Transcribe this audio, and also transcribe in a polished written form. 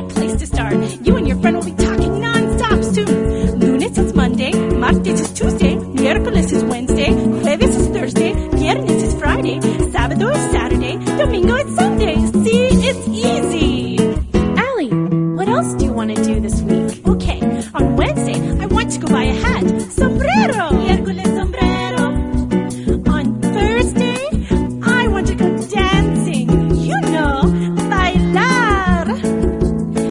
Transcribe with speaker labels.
Speaker 1: great place to start. You and your friend will be talking non-stop soon. Lunes is Monday, martes is Tuesday, miércoles is Wednesday, jueves is Thursday, viernes is Friday, sábado is Saturday, domingo is Sunday. See, it's easy.
Speaker 2: Allie, what else do you want to do this week?